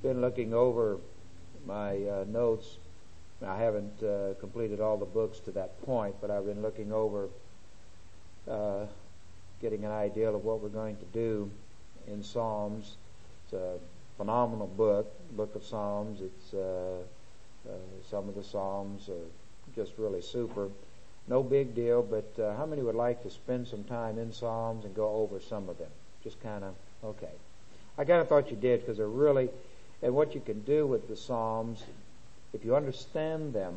been looking over my notes. I haven't completed all the books to that point, but I've been looking over, getting an idea of what we're going to do in Psalms. It's a phenomenal book of Psalms. It's some of the Psalms are just really super. No big deal, but how many would like to spend some time in Psalms and go over some of them? Just kind of, okay. I kind of thought you did, because they're really, and what you can do with the Psalms, if you understand them,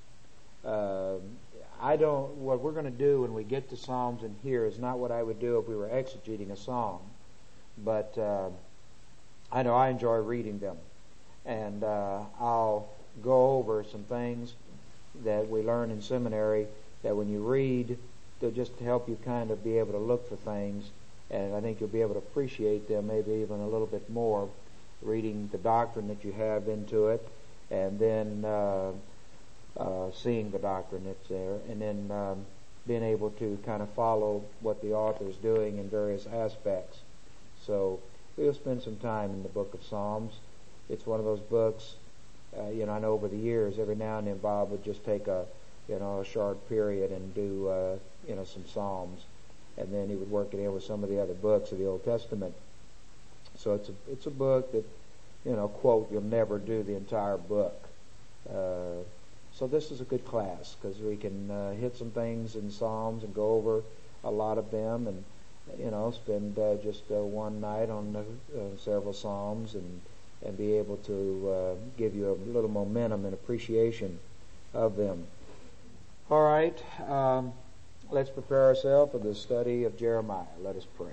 what we're going to do when we get to Psalms in here is not what I would do if we were exegeting a Psalm. But I know I enjoy reading them. And I'll go over some things that we learn in seminary that when you read, they'll just help you kind of be able to look for things. And I think you'll be able to appreciate them maybe even a little bit more, reading the doctrine that you have into it, and then seeing the doctrine that's there, and then being able to kind of follow what the author is doing in various aspects. So we'll spend some time in the book of Psalms. It's one of those books, I know over the years, every now and then Bob would just take a short period and do, some Psalms, and then he would work it in with some of the other books of the Old Testament. So it's a book that, quote, you'll never do the entire book. So this is a good class, because we can hit some things in Psalms and go over a lot of them, and spend just one night on several Psalms, and be able to give you a little momentum and appreciation of them. All right, let's prepare ourselves for the study of Jeremiah. Let us pray.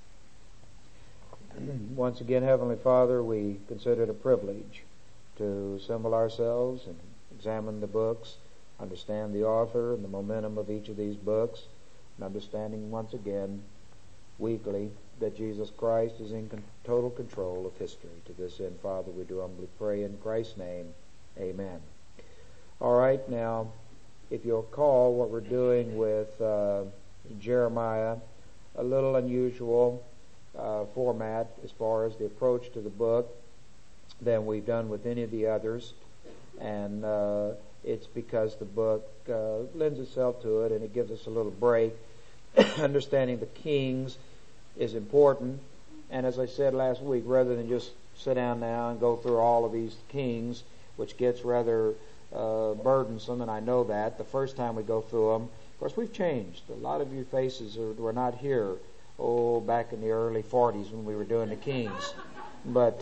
Once again, Heavenly Father, we consider it a privilege to assemble ourselves and examine the books, understand the author and the momentum of each of these books, and understanding once again, weekly, that Jesus Christ is in total control of history. To this end, Father, we do humbly pray in Christ's name. Amen. All right, now, if you'll recall what we're doing with Jeremiah, a little unusual format as far as the approach to the book than we've done with any of the others, and it's because the book lends itself to it, and it gives us a little break. Understanding the kings is important, and as I said last week, rather than just sit down now and go through all of these kings, which gets rather burdensome, and I know that the first time we go through them. Of course, we've changed. A lot of you faces were not here back in the early 40s when we were doing the kings, but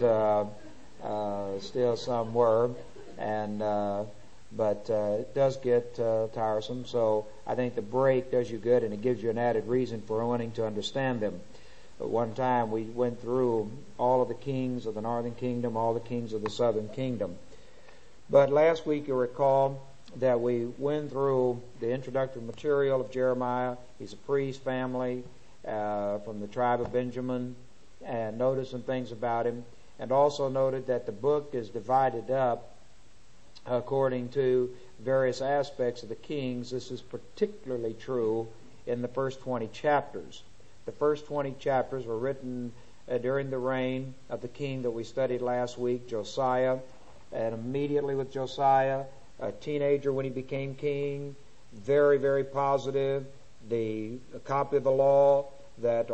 still some were, and but it does get tiresome. So I think the break does you good, and it gives you an added reason for wanting to understand them. But one time we went through all of the kings of the northern kingdom, all the kings of the southern kingdom. But last week you'll recall that we went through the introductory material of Jeremiah. He's a priest family from the tribe of Benjamin, and noticed some things about him, and also noted that the book is divided up according to various aspects of the kings. This is particularly true in the first 20 chapters. The first 20 chapters were written during the reign of the king that we studied last week, Josiah. And immediately with Josiah, a teenager when he became king, very, very positive. A copy of the law that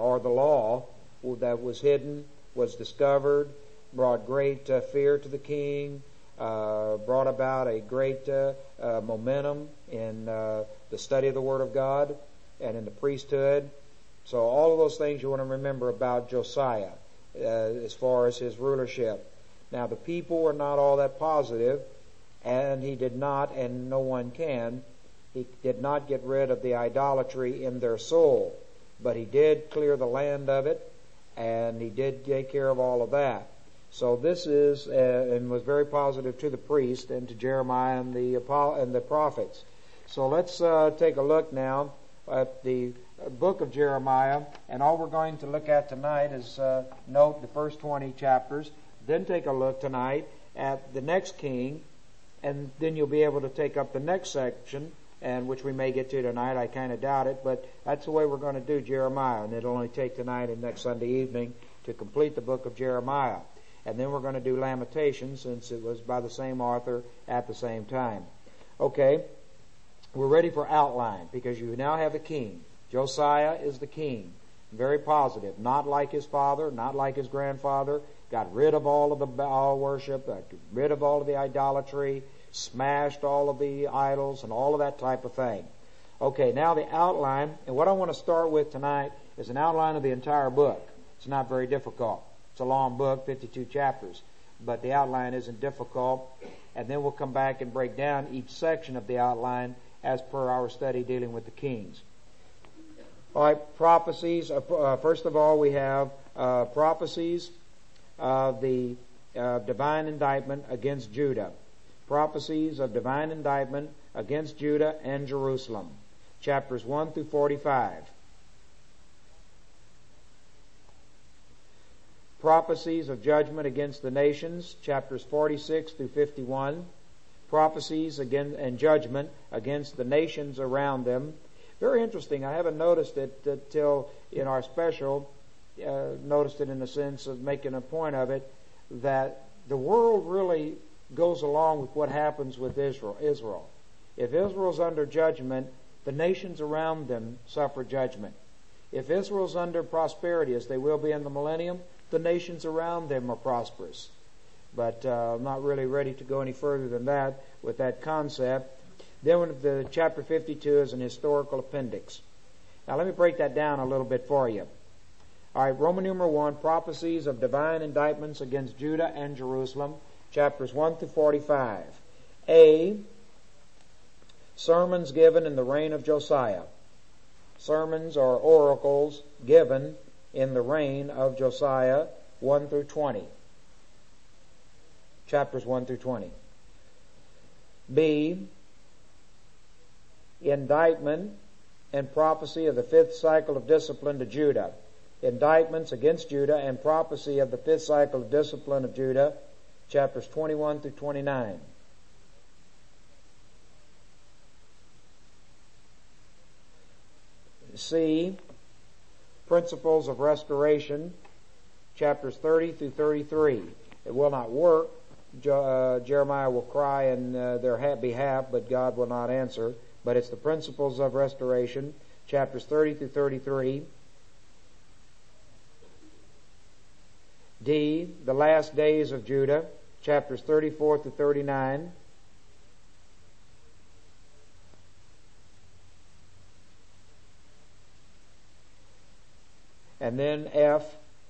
was hidden was discovered, brought great fear to the king, brought about a great momentum in the study of the Word of God and in the priesthood. So all of those things you want to remember about Josiah as far as his rulership. Now, the people were not all that positive, and he did not, and no one can, he did not get rid of the idolatry in their soul, but he did clear the land of it, and he did take care of all of that. So this is, and was very positive to the priest and to Jeremiah and the prophets. So let's take a look now at the book of Jeremiah, and all we're going to look at tonight is note the first 20 chapters. Then take a look tonight at the next king, and then you'll be able to take up the next section, and which we may get to tonight. I kind of doubt it, but that's the way we're going to do Jeremiah, and it'll only take tonight and next Sunday evening to complete the book of Jeremiah. and then we're going to do Lamentations, since it was by the same author at the same time. Okay, we're ready for outline, because you now have a king. Josiah is the king. Very positive. Not like his father, not like his grandfather. Got rid of all of the Baal worship, got rid of all of the idolatry, smashed all of the idols, and all of that type of thing. Okay, now the outline, and what I want to start with tonight is an outline of the entire book. It's not very difficult. It's a long book, 52 chapters, but the outline isn't difficult. And then we'll come back and break down each section of the outline as per our study dealing with the kings. All right, prophecies. First of all, we have prophecies of the divine indictment against Judah. Prophecies of divine indictment against Judah and Jerusalem. Chapters 1 through 45. Prophecies of judgment against the nations, chapters 46 through 51. Prophecies again and judgment against the nations around them. Very interesting. I haven't noticed it until in our special, noticed it in the sense of making a point of it, that the world really goes along with what happens with Israel. If Israel's under judgment, the nations around them suffer judgment. If Israel's under prosperity, as they will be in the millennium, the nations around them are prosperous. But I'm not really ready to go any further than that with that concept. Then the chapter 52 is an historical appendix. Now let me break that down a little bit for you. All right, Roman numeral 1, prophecies of divine indictments against Judah and Jerusalem, chapters 1 through 45. A, sermons given in the reign of Josiah. Sermons or oracles given in the reign of Josiah, 1 through 20. Chapters 1 through 20. B, indictment and prophecy of the fifth cycle of discipline to Judah. Indictments against Judah and prophecy of the fifth cycle of discipline of Judah, chapters 21 through 29. C, principles of restoration, chapters 30 through 33. It will not work. Jeremiah will cry in their behalf, but God will not answer. But it's the principles of restoration, chapters 30 through 33. D, the last days of Judah, chapters 34 through 39. And then F,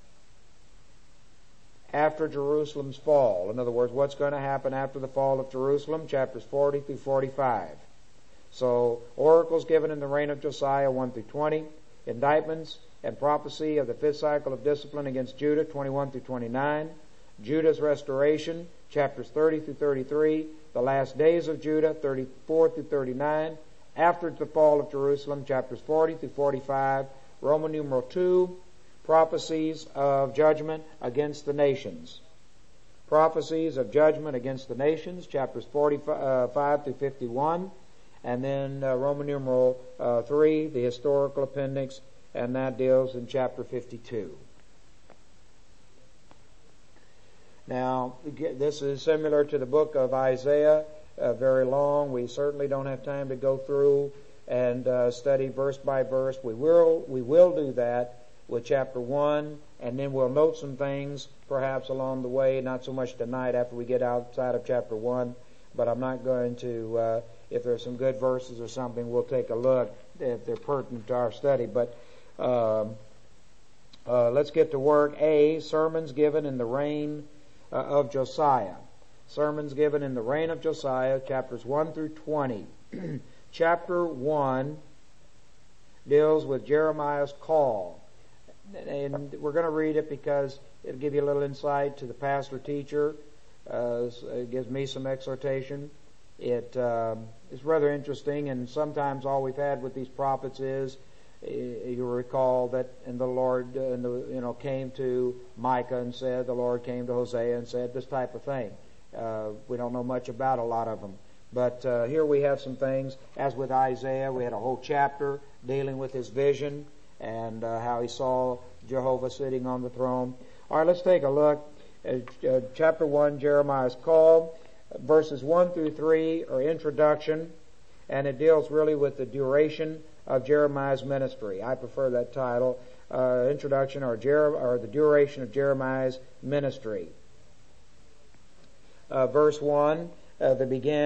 after Jerusalem's fall. In other words, what's going to happen after the fall of Jerusalem, chapters 40 through 45. So, oracles given in the reign of Josiah, 1 through 20. Indictments and prophecy of the fifth cycle of discipline against Judah, 21 through 29. Judah's restoration, chapters 30 through 33. The last days of Judah, 34 through 39. After the fall of Jerusalem, chapters 40 through 45. Roman numeral 2, prophecies of judgment against the nations. Prophecies of judgment against the nations, chapters 45 through 51. And then Roman numeral 3, the historical appendix, and that deals in chapter 52. Now, this is similar to the book of Isaiah, very long. We certainly don't have time to go through and study verse by verse. We will do that with chapter 1, and then we'll note some things perhaps along the way, not so much tonight after we get outside of chapter 1, but I'm not going to, if there's some good verses or something, we'll take a look if they're pertinent to our study. But let's get to work. A, sermons given in the reign of Josiah. Sermons given in the reign of Josiah, chapters 1 through 20. Chapter 1 deals with Jeremiah's call. And we're going to read it because it'll give you a little insight to the pastor-teacher. It gives me some exhortation. It is rather interesting, and sometimes all we've had with these prophets is, you recall that, and the Lord came to Micah and said, the Lord came to Hosea and said this type of thing. We don't know much about a lot of them. But here we have some things, as with Isaiah, we had a whole chapter dealing with his vision and how he saw Jehovah sitting on the throne. All right, let's take a look. Chapter 1, Jeremiah's call. Verses 1 through 3 are introduction, and it deals really with the duration of Jeremiah's ministry. I prefer that title, introduction or the duration of Jeremiah's ministry. Verse 1, the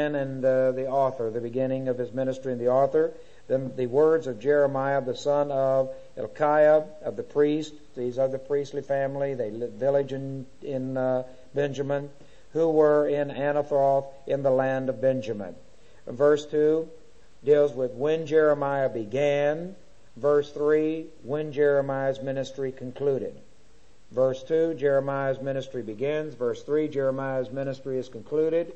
beginning of his ministry and the author. Then the words of Jeremiah, the son of Hilkiah, of the priest. These are the priestly family. They village in Benjamin, who were in Anathoth in the land of Benjamin. Verse 2 deals with when Jeremiah began. Verse 3, when Jeremiah's ministry concluded. Verse 2, Jeremiah's ministry begins. Verse 3, Jeremiah's ministry is concluded.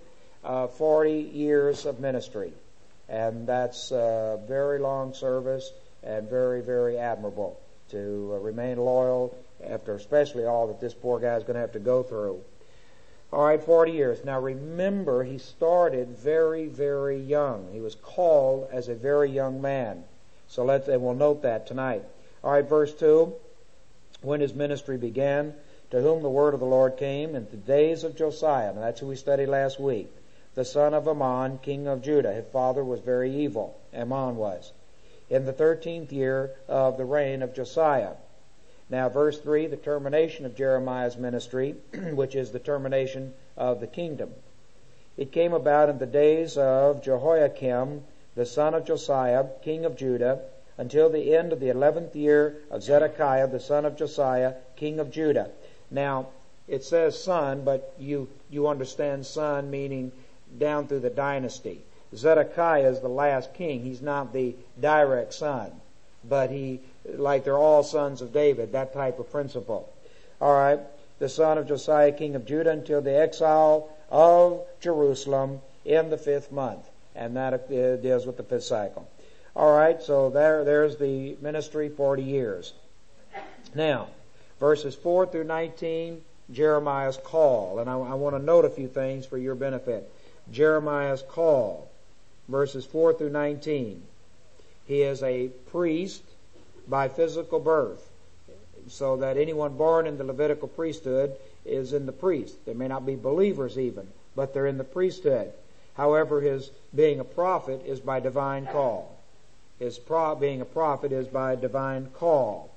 40 years of ministry. And that's a very long service and very, very admirable to remain loyal after especially all that this poor guy is going to have to go through. All right, 40 years. Now remember, he started very, very young. He was called as a very young man. So and we'll note that tonight. All right, verse 2, when his ministry began, to whom the word of the Lord came in the days of Josiah. Now that's who we studied last week. The son of Ammon, king of Judah. His father was very evil. Ammon was. In the 13th year of the reign of Josiah. Now, verse 3, the termination of Jeremiah's ministry, which is the termination of the kingdom. It came about in the days of Jehoiakim, the son of Josiah, king of Judah, until the end of the 11th year of Zedekiah, the son of Josiah, king of Judah. Now, it says son, but you understand son meaning down through the dynasty. Zedekiah is the last king. He's not the direct son, but like they're all sons of David, that type of principle. All right, the son of Josiah, king of Judah, until the exile of Jerusalem in the 5th month. And that deals with the 5th cycle. All right, so there's the ministry, 40 years. Now, verses 4 through 19, Jeremiah's call. And I want to note a few things for your benefit. Jeremiah's call, verses 4 through 19. He is a priest by physical birth, so that anyone born in the Levitical priesthood is in the priest. They may not be believers even, but they're in the priesthood. However, his being a prophet is by divine call. His being a prophet is by divine call.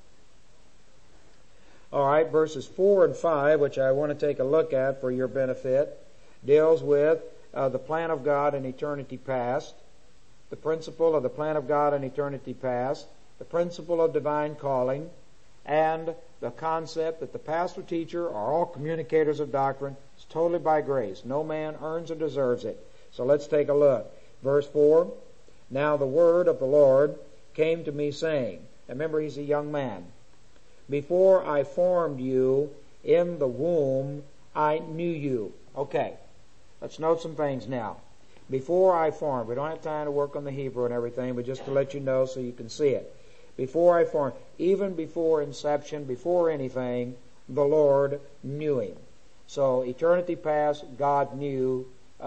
All right, verses 4 and 5, which I want to take a look at for your benefit, deals with the plan of God in eternity past, the principle of the plan of God in eternity past, the principle of divine calling, and the concept that the pastor teacher are all communicators of doctrine. It's totally by grace. No man earns or deserves it. So let's take a look. Verse 4, now the word of the Lord came to me saying, remember he's a young man, before I formed you in the womb, I knew you. Okay, let's note some things now. Before I formed, we don't have time to work on the Hebrew and everything, but just to let you know so you can see it. Before I formed, even before inception, before anything, the Lord knew him. So eternity past, God knew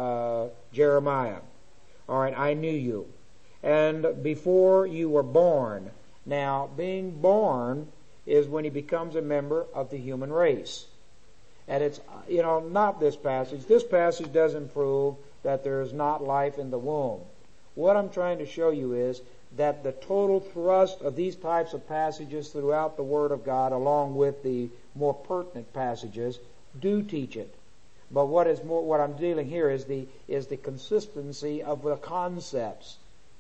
Jeremiah. All right, I knew you. And before you were born. Now, being born is when he becomes a member of the human race. And it's, not this passage. This passage doesn't prove that there is not life in the womb. What I'm trying to show you is that the total thrust of these types of passages throughout the Word of God, along with the more pertinent passages, do teach it. But what I'm dealing here is the consistency of the concepts.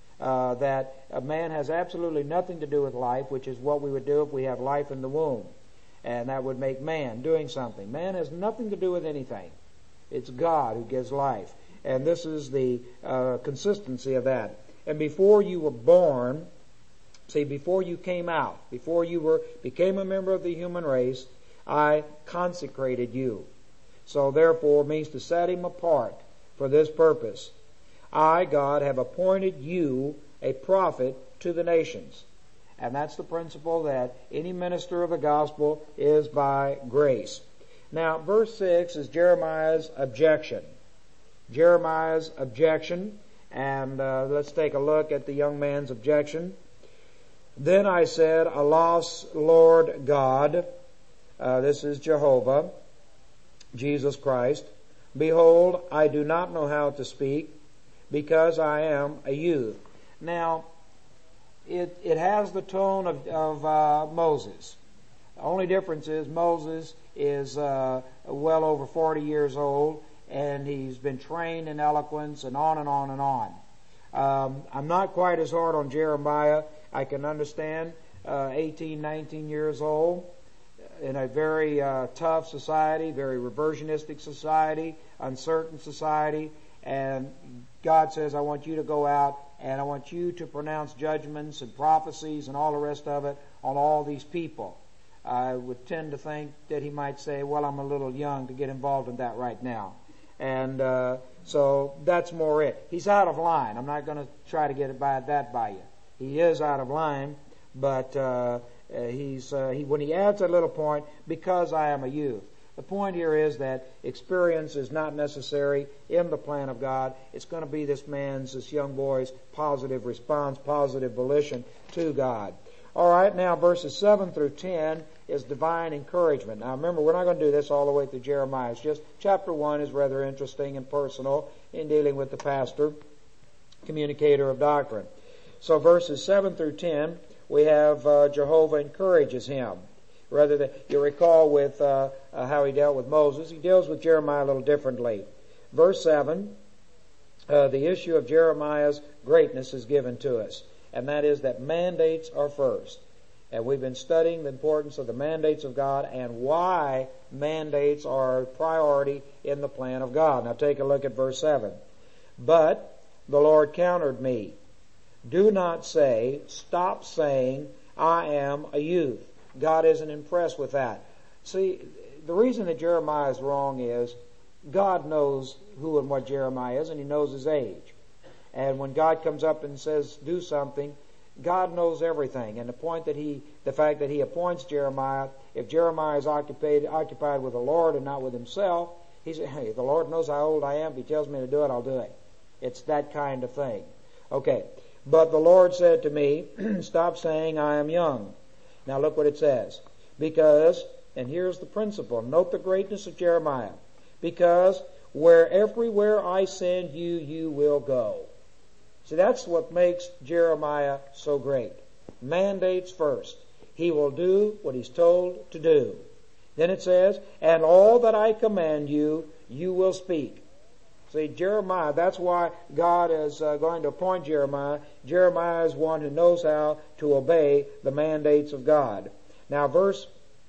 That a man has absolutely nothing to do with life, which is what we would do if we have life in the womb. And that would make man doing something. Man has nothing to do with anything. It's God who gives life. And this is the consistency of that. And before you were born, before you came out, before you became a member of the human race, I consecrated you. So therefore means to set him apart for this purpose. I, God, have appointed you a prophet to the nations. And that's the principle that any minister of the gospel is by grace. Now, verse 6 is Jeremiah's objection. Jeremiah's objection. And let's take a look at the young man's objection. Then I said, Alas, Lord God, this is Jehovah, Jesus Christ, behold, I do not know how to speak, because I am a youth. Now, it has the tone of Moses. The only difference is Moses is well over 40 years old, and he's been trained in eloquence, and on and on and on. I'm not quite as hard on Jeremiah. I can understand 18, 19 years old in a very tough society, very reversionistic society, uncertain society, and God says, I want you to go out and I want you to pronounce judgments and prophecies and all the rest of it on all these people. I would tend to think that he might say, well, I'm a little young to get involved in that right now. And so that's more it. He's out of line. I'm not going to try to get that by you. He is out of line, but when he adds that little point, because I am a youth. The point here is that experience is not necessary in the plan of God. It's going to be this young boy's positive response, positive volition to God. All right, now verses 7 through 10 is divine encouragement. Now remember, we're not going to do this all the way through Jeremiah. It's just chapter 1 is rather interesting and personal in dealing with the pastor, communicator of doctrine. So verses 7 through 10, we have Jehovah encourages him. Rather than, you recall with how he dealt with Moses, he deals with Jeremiah a little differently. Verse 7, the issue of Jeremiah's greatness is given to us, and that is that mandates are first. And we've been studying the importance of the mandates of God and why mandates are a priority in the plan of God. Now take a look at verse 7. But the Lord countered me. Do not say, stop saying, I am a youth. God isn't impressed with that. See, the reason that Jeremiah is wrong is God knows who and what Jeremiah is, and He knows his age. And when God comes up and says, do something, God knows everything. And the fact that He appoints Jeremiah, if Jeremiah is occupied with the Lord and not with himself, he says, hey, the Lord knows how old I am. If He tells me to do it, I'll do it. It's that kind of thing. Okay. But the Lord said to me, stop saying I am young. Now look what it says. Because, and here's the principle, note the greatness of Jeremiah. Because everywhere I send you, you will go. See, that's what makes Jeremiah so great. Mandates first. He will do what he's told to do. Then it says, and all that I command you, you will speak. See, Jeremiah, that's why God is going to appoint Jeremiah. Jeremiah is one who knows how to obey the mandates of God. Now, verse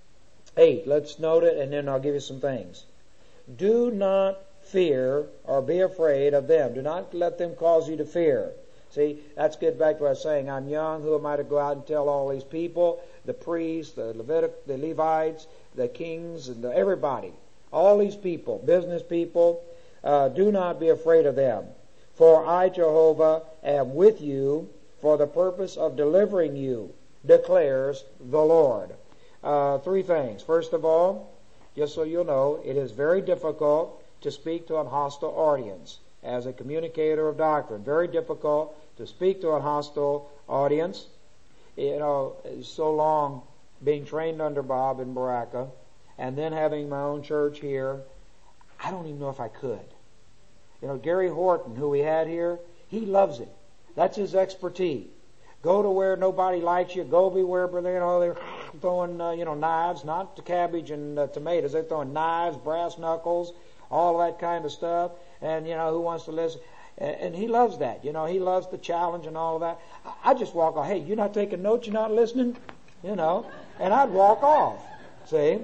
8, let's note it, and then I'll give you some things. Do not fear or be afraid of them. Do not let them cause you to fear. See, that's get back to what I was saying. I'm young. Who am I to go out and tell all these people, the priests, the Levites, the kings, and everybody, all these people, business people, do not be afraid of them. For I, Jehovah, am with you for the purpose of delivering you, declares the Lord. Three things. First of all, just so you'll know, it is very difficult to speak to a hostile audience as a communicator of doctrine. Very difficult to speak to a hostile audience. You know, so long being trained under Bob in Baraka and then having my own church here, I don't even know if I could. You know, Gary Horton, who we had here, he loves it. That's his expertise. Go to where nobody likes you. Go be where they're throwing knives, not the cabbage and tomatoes. They're throwing knives, brass knuckles, all that kind of stuff. And who wants to listen? And he loves that. He loves the challenge and all of that. I just walk off. Hey, you're not taking notes. You're not listening. And I'd walk off. See,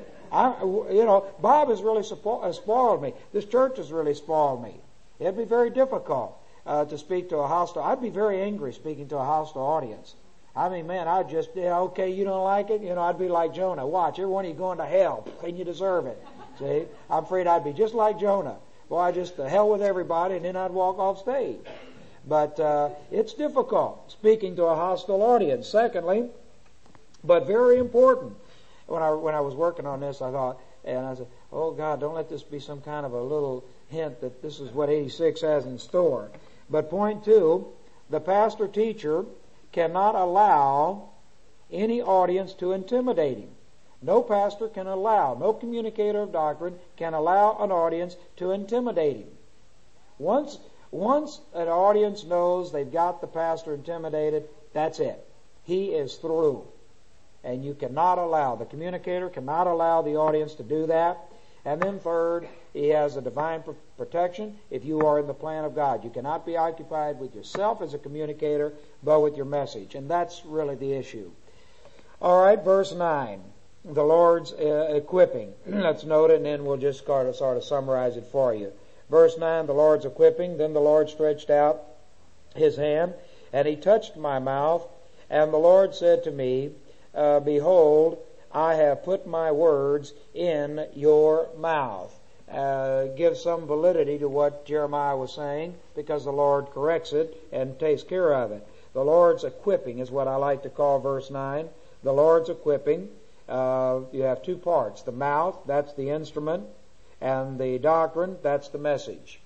Bob has really spoiled me. This church has really spoiled me. It'd be very difficult to speak to a hostile. I'd be very angry speaking to a hostile audience. I mean, man, I'd just, okay, you don't like it? I'd be like Jonah. Watch, every one of you going to hell, and you deserve it. See? I'm afraid I'd be just like Jonah. Well, I just hell with everybody, and then I'd walk off stage. But it's difficult speaking to a hostile audience. Secondly, but very important, when I was working on this, I thought, and I said, oh, God, don't let this be some kind of a little hint that this is what 86 has in store. But point 2, the pastor-teacher cannot allow any audience to intimidate him. No pastor can allow, no communicator of doctrine can allow an audience to intimidate him. Once an audience knows they've got the pastor intimidated, that's it. He is through. And you cannot allow, the communicator cannot allow the audience to do that. And then third, he has a divine protection if you are in the plan of God. You cannot be occupied with yourself as a communicator, but with your message. And that's really the issue. All right, verse 9. The Lord's equipping. Let's note it, and then we'll just sort of summarize it for you. Verse 9, the Lord's equipping. Then the Lord stretched out His hand, and He touched my mouth. And the Lord said to me, Behold, I have put my words in your mouth. Gives some validity to what Jeremiah was saying, because the Lord corrects it and takes care of it. The Lord's equipping is what I like to call verse 9. The Lord's equipping. You have two parts. The mouth, that's the instrument, and the doctrine, that's the message.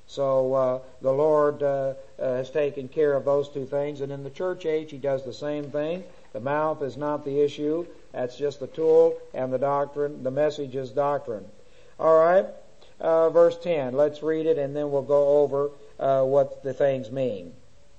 So the Lord has taken care of those two things, and in the church age He does the same thing. The mouth is not the issue. That's just the tool, and the doctrine, the message is doctrine. All right, verse 10. Let's read it, and then we'll go over what the things mean.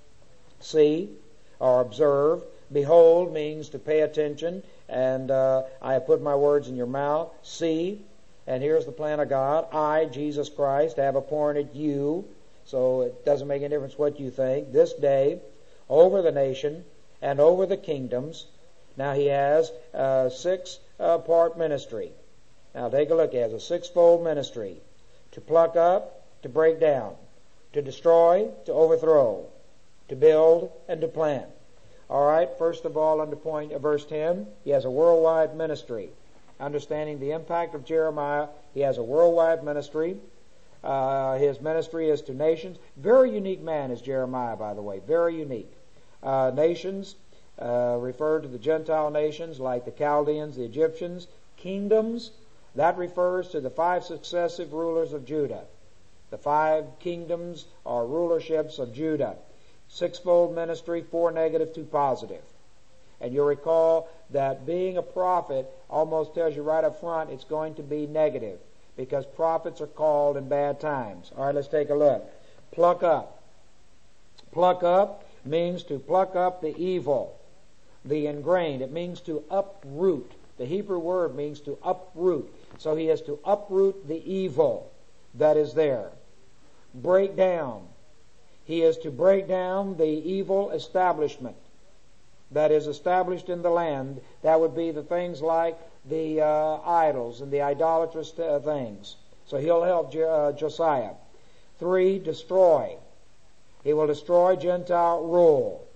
See, or observe. Behold means to pay attention, and I have put my words in your mouth. See, and here's the plan of God. I, Jesus Christ, have appointed you, so it doesn't make any difference what you think, this day over the nation and over the kingdoms. Now He has a six-part ministry. Now take a look. He has a sixfold ministry. To pluck up, to break down, to destroy, to overthrow, to build, and to plant. All right, first of all, under point verse 10, He has a worldwide ministry. Understanding the impact of Jeremiah, He has a worldwide ministry. His ministry is to nations. Very unique man is Jeremiah, by the way. Very unique. Nations, refer to the Gentile nations like the Chaldeans, the Egyptians. Kingdoms, that refers to the 5 successive rulers of Judah. The 5 kingdoms or rulerships of Judah. Sixfold ministry, 4 negative, 2 positive. And you'll recall that being a prophet almost tells you right up front it's going to be negative, because prophets are called in bad times. All right, let's take a look. Pluck up. Pluck up means to pluck up the evil, the ingrained. It means to uproot. The Hebrew word means to uproot. So He has to uproot the evil that is there. Break down. He is to break down the evil establishment that is established in the land. That would be the things like the idols and the idolatrous things. So He'll help Josiah. 3, destroy. He will destroy Gentile rule.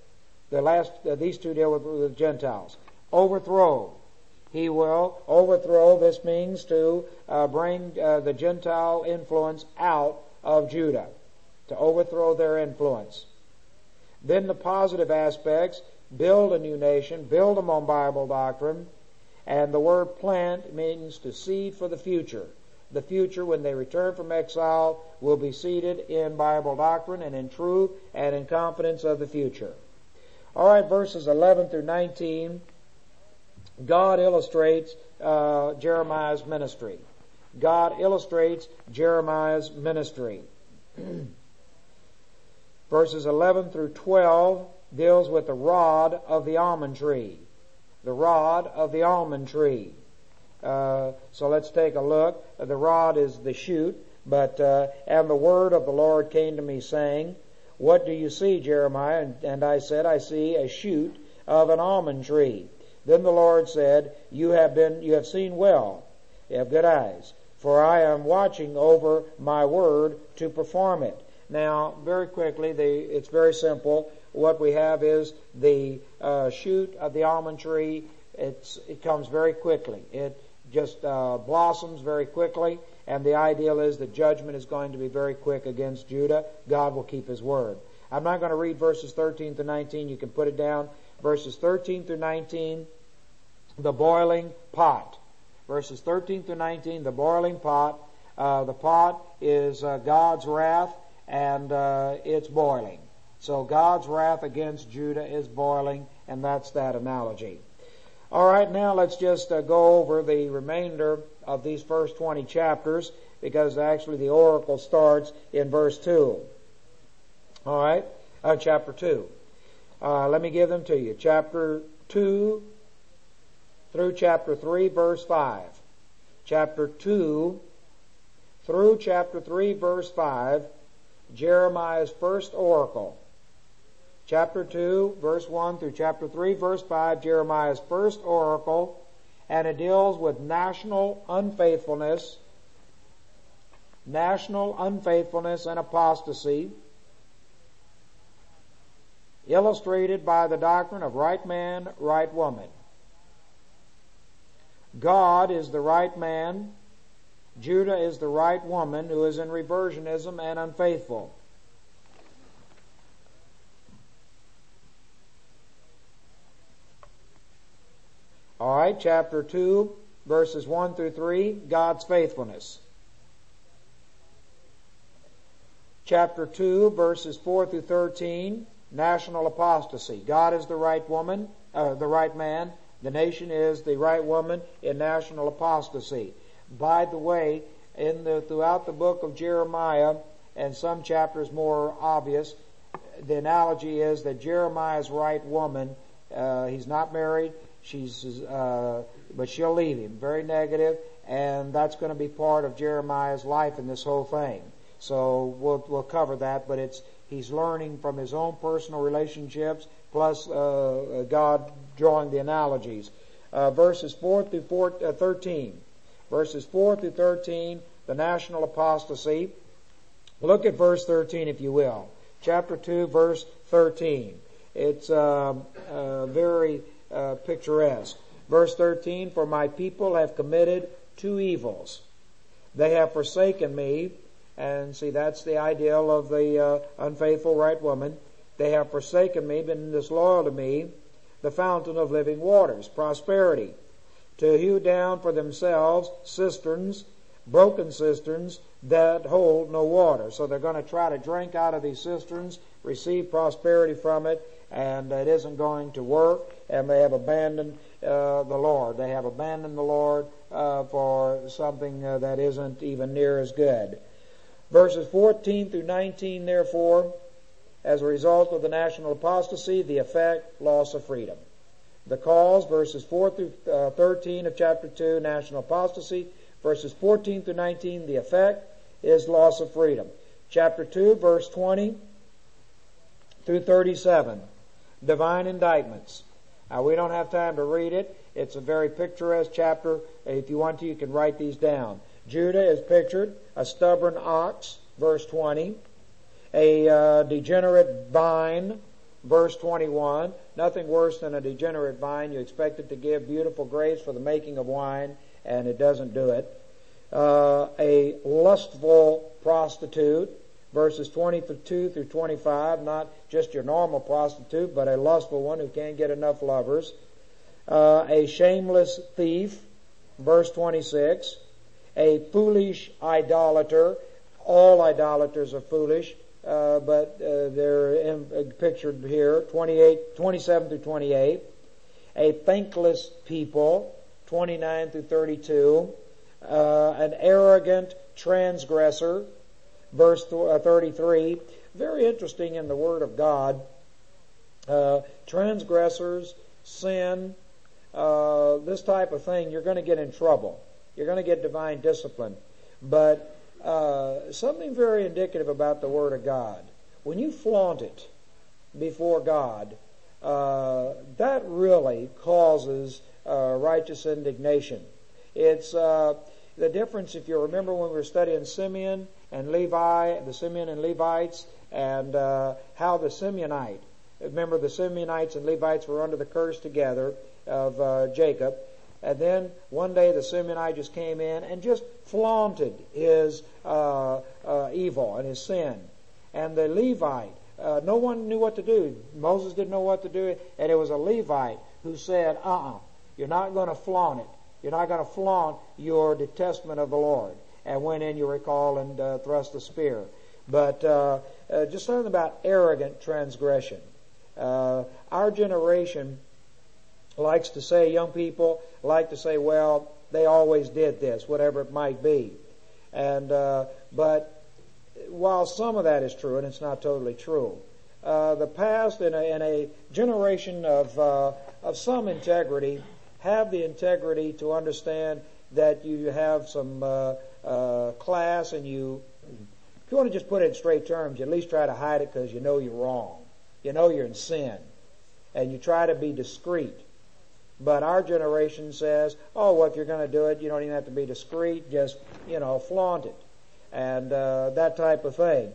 These two deal with Gentiles. Overthrow. He will overthrow. This means to bring the Gentile influence out of Judah, to overthrow their influence. Then the positive aspects, build a new nation, build them on Bible doctrine, and the word plant means to seed for the future. The future, when they return from exile, will be seated in Bible doctrine and in truth and in confidence of the future. All right, verses 11 through 19, God illustrates Jeremiah's ministry. God illustrates Jeremiah's ministry. Verses 11 through 12 deals with the rod of the almond tree. The rod of the almond tree. So let's take a look. The rod is the shoot, and the word of the Lord came to me, saying, What do you see, Jeremiah? And I said, I see a shoot of an almond tree. Then the Lord said, You have seen well. You have good eyes. For I am watching over my word to perform it. Now, very quickly, it's very simple. What we have is the shoot of the almond tree. It comes very quickly. It just blossoms very quickly, and the ideal is that judgment is going to be very quick against Judah. God will keep His word. I'm not going to read verses 13 through 19. You can put it down. Verses 13 through 19, the boiling pot. Verses 13 through 19, the boiling pot. The pot is God's wrath, and it's boiling. So God's wrath against Judah is boiling, and that's that analogy. All right, now let's just go over the remainder of these first 20 chapters, because actually the oracle starts in verse 2. All right, chapter 2. Let me give them to you. Chapter 2 through chapter 3, verse 5. Chapter 2 through chapter 3, verse 5, Jeremiah's first oracle. Chapter 2, verse 1 through chapter 3, verse 5, Jeremiah's first oracle, and it deals with national unfaithfulness and apostasy, illustrated by the doctrine of right man, right woman. God is the right man, Judah is the right woman who is in reversionism and unfaithful. All right, chapter 2, verses 1 through 3, God's faithfulness. Chapter 2, verses 4 through 13, national apostasy. God is the right woman, the right man. The nation is the right woman in national apostasy. By the way, throughout the book of Jeremiah, and some chapters more obvious, the analogy is that Jeremiah's right woman, he's not married, but she'll leave him. Very negative, and that's going to be part of Jeremiah's life in this whole thing. So we'll cover that, but he's learning from his own personal relationships, plus God drawing the analogies. Verses 4 through 13. Verses 4 through 13, the national apostasy. Look at verse 13, if you will. Chapter 2, verse 13. It's very picturesque. Verse 13, for my people have committed two evils. They have forsaken me, and see, that's the ideal of the unfaithful right woman. They have forsaken me, been disloyal to me, the fountain of living waters, prosperity, to hew down for themselves cisterns, broken cisterns that hold no water. So they're going to try to drink out of these cisterns, receive prosperity from it, and it isn't going to work, and they have abandoned the Lord. They have abandoned the Lord for something that isn't even near as good. Verses 14 through 19, therefore, as a result of the national apostasy, the effect, loss of freedom. The cause, verses 4 through 13 of chapter 2, national apostasy. Verses 14 through 19, the effect is loss of freedom. Chapter 2, verse 20 through 37, divine indictments. Now, we don't have time to read it. It's a very picturesque chapter. If you want to, you can write these down. Judah is pictured, a stubborn ox, verse 20. A degenerate vine, verse 21. Nothing worse than a degenerate vine. You expect it to give beautiful grapes for the making of wine, and it doesn't do it. A lustful prostitute, verses 22 through 25. Not just your normal prostitute, but a lustful one who can't get enough lovers. A shameless thief, verse 26. A foolish idolater. All idolaters are foolish, but they're pictured here, 27 through 28. A thankless people, 29 through 32. An arrogant transgressor, verse 33. Very interesting in the Word of God. Transgressors, sin, this type of thing, you're going to get in trouble. You're going to get divine discipline. But something very indicative about the Word of God. When you flaunt it before God, that really causes righteous indignation. It's the difference, if you remember when we were studying Simeon and Levi, the Simeon and Levites, and how the Simeonite, remember the Simeonites and Levites were under the curse together of Jacob. And then one day the Simeonite just came in and just flaunted his evil and his sin. And the Levite, no one knew what to do. Moses didn't know what to do. And it was a Levite who said, you're not going to flaunt it. You're not going to flaunt your detestment of the Lord. And went in, you recall, and thrust the spear. But just something about arrogant transgression. Our generation likes to say, young people like to say, well, they always did this, whatever it might be. And but while some of that is true, and it's not totally true, the past in a generation of some integrity have the integrity to understand that you have some class, and you, if you want to just put it in straight terms, you at least try to hide it because you know you're wrong. You know you're in sin. And you try to be discreet. But our generation says, oh, well, if you're going to do it, you don't even have to be discreet. Just, flaunt it. And that type of thing.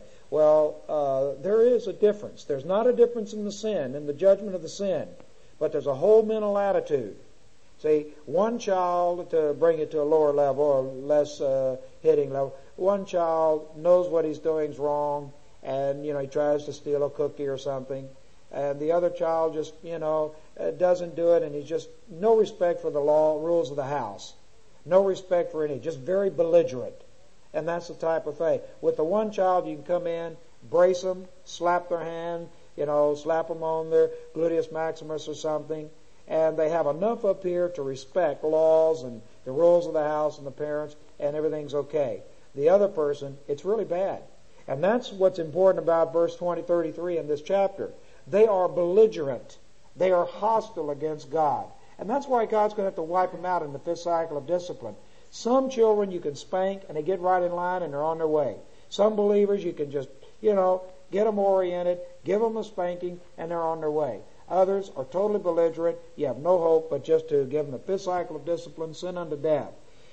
Well, there is a difference. There's not a difference in the sin, in the judgment of the sin. But there's a whole mental attitude. See, one child, to bring it to a lower level or less hitting level, one child knows what he's doing is wrong, and, he tries to steal a cookie or something. And the other child just, doesn't do it, and he's just no respect for the law, rules of the house. No respect for any, just very belligerent. And that's the type of thing. With the one child, you can come in, brace them, slap their hand, slap them on their gluteus maximus or something, and they have enough up here to respect laws and the rules of the house and the parents, and everything's okay. The other person, it's really bad. And that's what's important about verse 33 in this chapter. They are belligerent. They are hostile against God. And that's why God's going to have to wipe them out in the fifth cycle of discipline. Some children you can spank and they get right in line and they're on their way. Some believers you can just, get them oriented, give them a spanking, and they're on their way. Others are totally belligerent. You have no hope but just to give them the fifth cycle of discipline, sin unto death.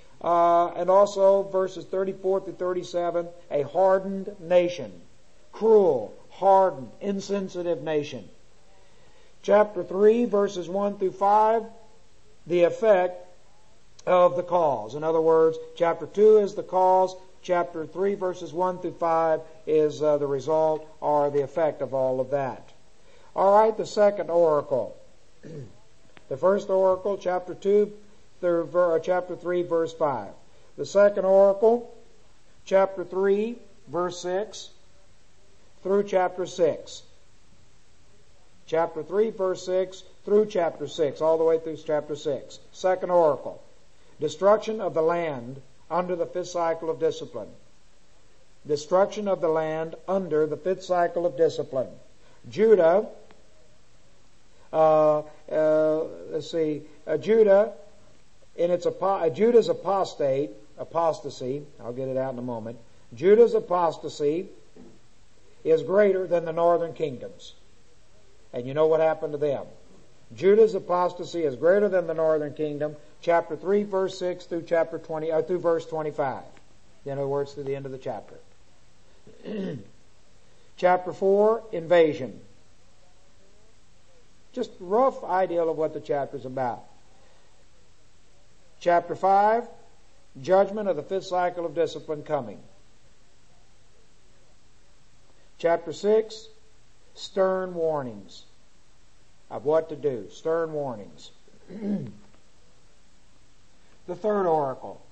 And also verses 34 through 37, a hardened nation. Cruel, hardened, insensitive nation. Chapter 3, verses 1 through 5, the effect of the cause. In other words, chapter 2 is the cause. Chapter 3, verses 1 through 5 is the result or the effect of all of that. All right, the second oracle. The first oracle, chapter 2 through chapter 3, verse 5. The second oracle, chapter 3, verse 6 through chapter 6. Chapter 3, verse 6 through chapter 6, all the way through chapter 6. Second oracle. Destruction of the land under the fifth cycle of discipline. Destruction of the land under the fifth cycle of discipline. Judah, Judah, Judah's apostasy, I'll get it out in a moment. Judah's apostasy is greater than the northern kingdoms. And you know what happened to them. Judah's apostasy is greater than the northern kingdom. Chapter 3, verse 6 through chapter 20, through verse 25. In other words, through the end of the chapter. Chapter 4, invasion. Just rough idea of what the chapter is about. Chapter 5, judgment of the fifth cycle of discipline coming. Chapter 6, stern warnings of what to do. Stern warnings. The third oracle.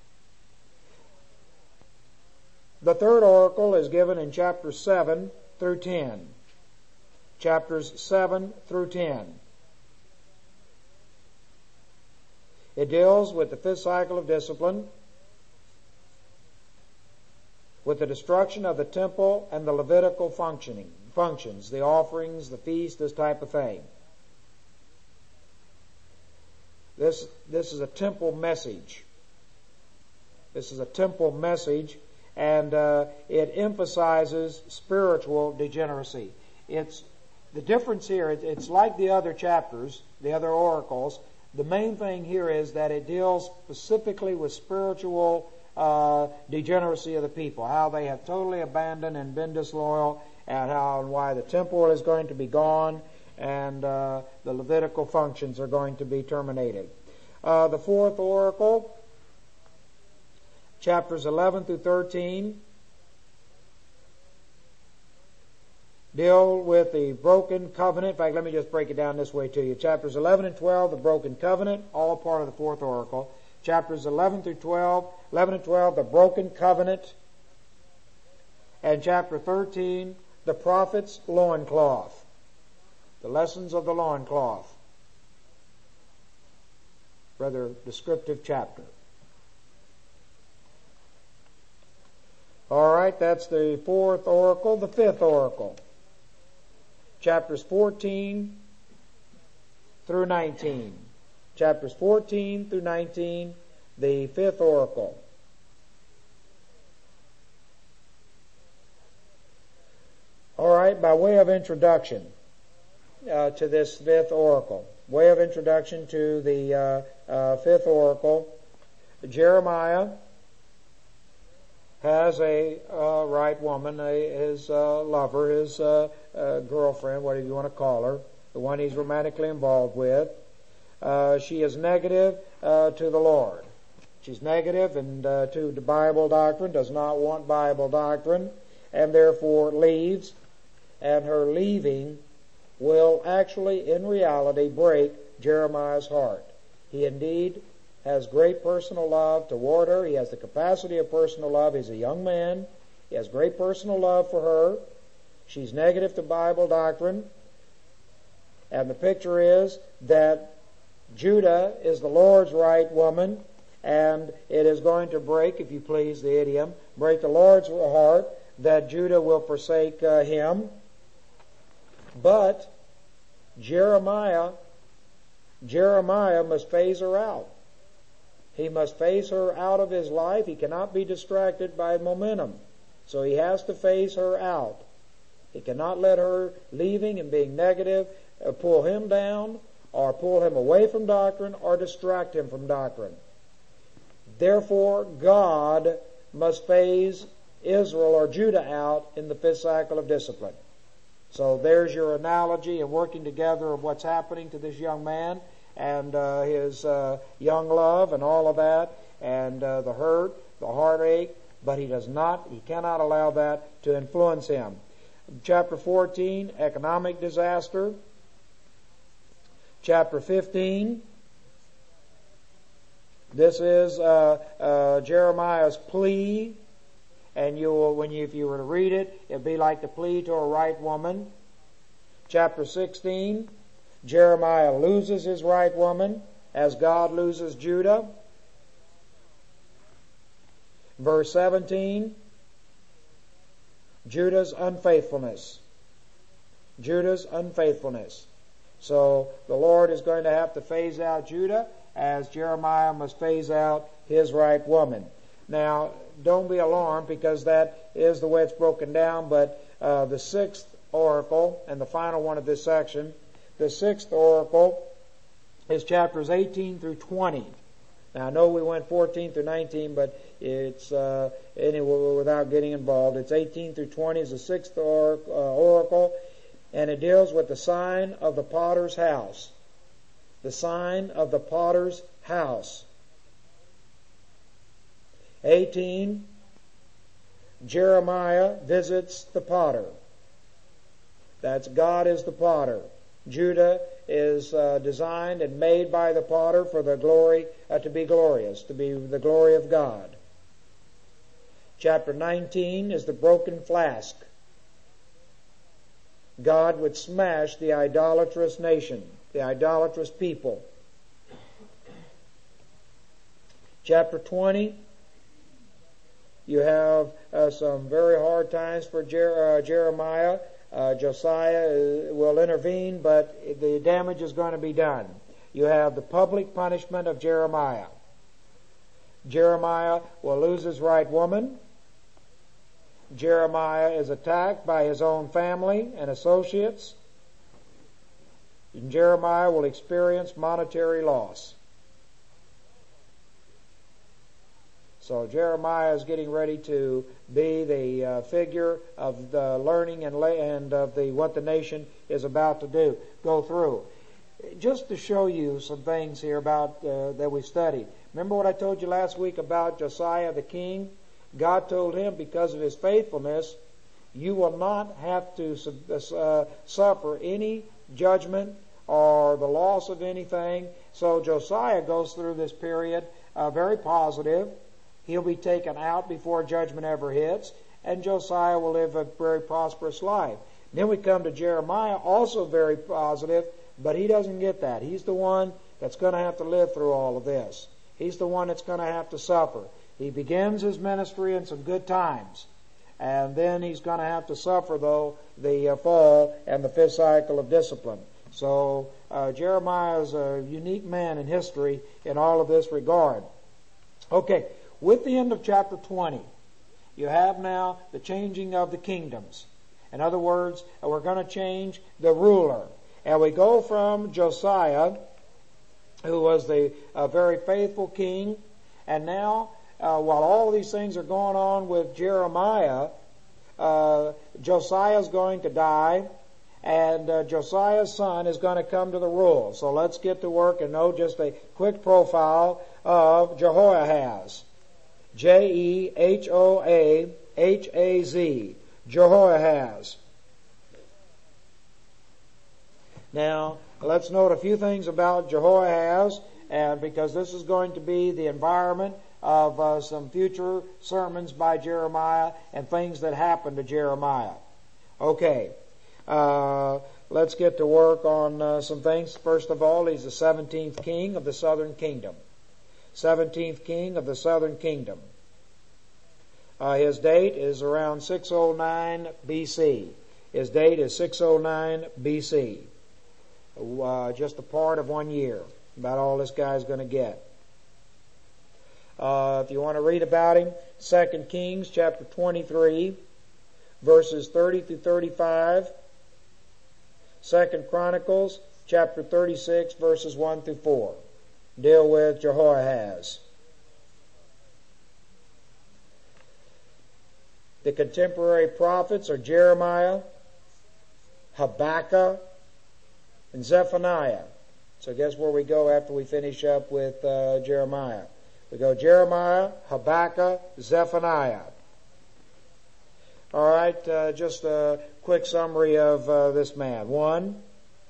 The third oracle is given in chapters 7 through 10. Chapters 7 through 10. It deals with the fifth cycle of discipline, with the destruction of the temple and the Levitical functions, the offerings, the feast, this type of thing. This is a temple message. This is a temple message, and it emphasizes spiritual degeneracy. It's the difference here. It's like the other chapters, the other oracles. The main thing here is that it deals specifically with spiritual degeneracy of the people, how they have totally abandoned and been disloyal, and how and why the temple is going to be gone, and the Levitical functions are going to be terminated. The fourth oracle, chapters 11 through 13, deal with the broken covenant. In fact, let me just break it down this way to you. Chapters 11 and 12, the broken covenant, all part of the fourth oracle. Chapters 11 and 12, the broken covenant. And chapter 13, the prophet's loincloth. The lessons of the loincloth. rather descriptive chapter. All right, that's the fourth oracle. The fifth oracle, chapters 14 through 19. Chapters 14 through 19, the fifth oracle. All right, by way of introduction to this fifth oracle, way of introduction to the fifth oracle, Jeremiah has a right woman, his lover, his girlfriend, whatever you want to call her, the one he's romantically involved with. She is negative to the Lord. She's negative and to the Bible doctrine, does not want Bible doctrine, and therefore leaves. And her leaving will actually, in reality, break Jeremiah's heart. He indeed has great personal love toward her. He has the capacity of personal love. He's a young man. He has great personal love for her. She's negative to Bible doctrine. And the picture is that Judah is the Lord's right woman, and it is going to break, if you please the idiom, break the Lord's heart that Judah will forsake him. But Jeremiah must phase her out. He must phase her out of his life. He cannot be distracted by momentum. So he has to phase her out. He cannot let her leaving and being negative pull him down or pull him away from doctrine or distract him from doctrine. Therefore, God must phase Israel or Judah out in the fifth cycle of discipline. So there's your analogy and working together of what's happening to this young man and his young love and all of that, and the hurt, the heartache, but he cannot allow that to influence him. Chapter 14, economic disaster. Chapter 15, this is Jeremiah's plea. And if you were to read it, it'd be like the plea to a right woman. Chapter 16, Jeremiah loses his right woman as God loses Judah. Verse 17, Judah's unfaithfulness. Judah's unfaithfulness. So the Lord is going to have to phase out Judah as Jeremiah must phase out his right woman. Now, don't be alarmed because that is the way it's broken down, but the sixth oracle and the final one of this section, the sixth oracle is chapters 18 through 20. Now, I know we went 14 through 19, but it's anyway without getting involved. It's 18 through 20 is the sixth oracle, and it deals with the sign of the potter's house. The sign of the potter's house. 18, Jeremiah visits the potter. That's God is the potter. Judah is designed and made by the potter for the glory, to be glorious, to be the glory of God. Chapter 19 is the broken flask. God would smash the idolatrous nation, the idolatrous people. Chapter 20, you have some very hard times for Jeremiah. Josiah will intervene, but the damage is going to be done. You have the public punishment of Jeremiah. Jeremiah will lose his right woman. Jeremiah is attacked by his own family and associates. And Jeremiah will experience monetary loss. So Jeremiah is getting ready to be the figure of the learning and of what the nation is about to go through. Just to show you some things here about that we studied. Remember what I told you last week about Josiah the king? God told him, because of his faithfulness, you will not have to suffer any judgment or the loss of anything. So Josiah goes through this period very positive. He'll be taken out before judgment ever hits, and Josiah will live a very prosperous life. Then we come to Jeremiah, also very positive, but he doesn't get that. He's the one that's going to have to live through all of this. He's the one that's going to have to suffer. He begins his ministry in some good times. And then he's going to have to suffer, though, the fall and the fifth cycle of discipline. So Jeremiah is a unique man in history in all of this regard. Okay, with the end of chapter 20, you have now the changing of the kingdoms. In other words, we're going to change the ruler. And we go from Josiah, who was the very faithful king, and now, while all these things are going on with Jeremiah, Josiah is going to die, and Josiah's son is going to come to the rule. So let's get to work and know just a quick profile of Jehoahaz. Jehoahaz. Jehoahaz. Now, let's note a few things about Jehoahaz, and because this is going to be the environment of some future sermons by Jeremiah and things that happened to Jeremiah. Okay, let's get to work on some things. First of all, he's the 17th king of the southern kingdom. 17th king of the southern kingdom. His date is around 609 BC. His date is 609 BC. Just a part of 1 year. About all this guy's going to get. If you want to read about him, 2 Kings chapter 23, verses 30 through 35. 2 Chronicles chapter 36, verses 1 through 4. Deal with Jehoahaz. The contemporary prophets are Jeremiah, Habakkuk, and Zephaniah. So guess where we go after we finish up with Jeremiah? We go Jeremiah, Habakkuk, Zephaniah. All right, just a quick summary of this man. 1,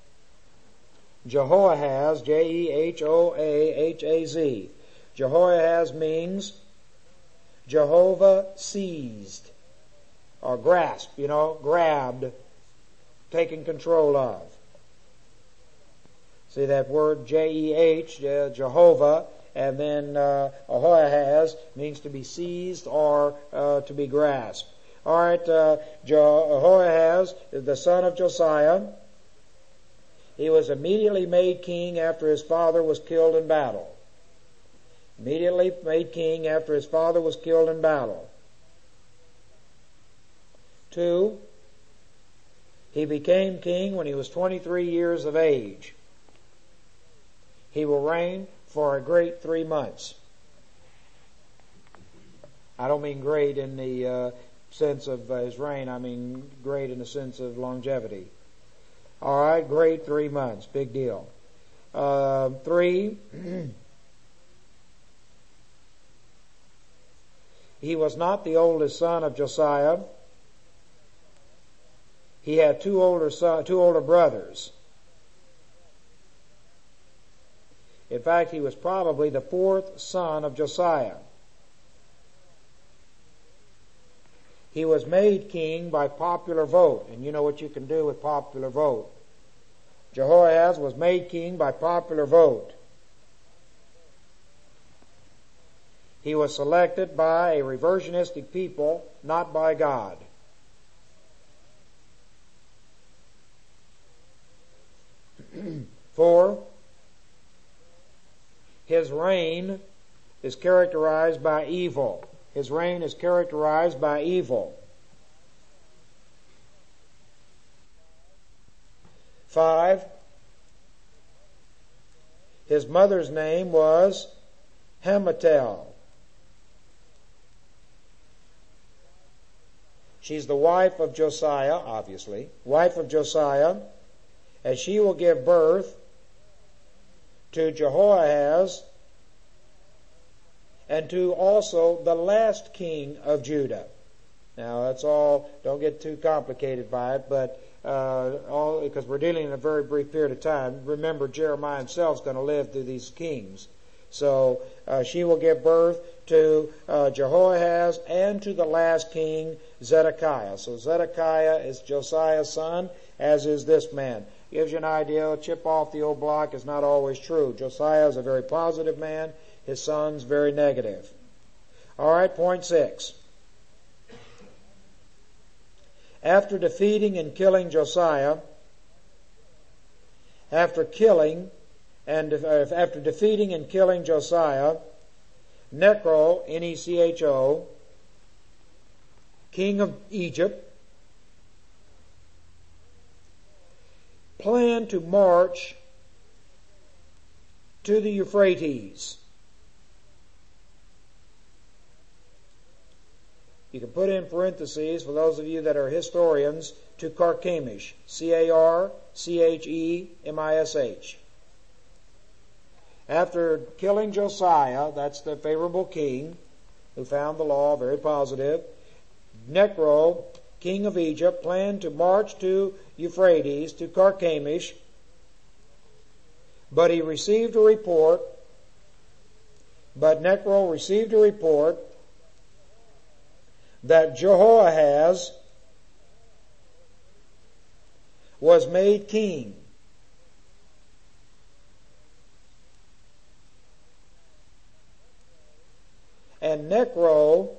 Jehoahaz, Jehoahaz. Jehoahaz means Jehovah seized, or grasped, grabbed, taken control of. See that word J-E-H, Jehovah, and then Jehoahaz means to be seized or to be grasped. All right, Jehoahaz is the son of Josiah. He was immediately made king after his father was killed in battle. Immediately made king after his father was killed in battle. 2, he became king when he was 23 years of age. He will reign for a great 3 months. I don't mean great in the sense of his reign. I mean great in the sense of longevity. All right, great 3 months. Big deal. 3, he was not the oldest son of Josiah. He had two older brothers. In fact, he was probably the 4th son of Josiah. He was made king by popular vote, and you know what you can do with popular vote. Jehoahaz was made king by popular vote. He was selected by a reversionistic people, not by God. Four, his reign is characterized by evil. His reign is characterized by evil. 5, his mother's name was Hamutal. She's the wife of Josiah, obviously, wife of Josiah, and she will give birth to Jehoahaz and to also the last king of Judah. Now that's all, don't get too complicated by it, but all because we're dealing in a very brief period of time. Remember, Jeremiah himself is going to live through these kings. So she will give birth to Jehoahaz and to the last king, Zedekiah. So Zedekiah is Josiah's son, as is this man. Gives you an idea. Chip off the old block is not always true. Josiah is a very positive man. His son's very negative. All right, point 6. After defeating and killing Josiah, after defeating and killing Josiah, Necho, Necho, king of Egypt, planned to march to the Euphrates. You can put in parentheses, for those of you that are historians, to Carchemish, Carchemish. After killing Josiah, that's the favorable king who found the law very positive, Necho, king of Egypt, planned to march to Euphrates, to Carchemish, but Necho received a report that Jehoahaz was made king. And Necho,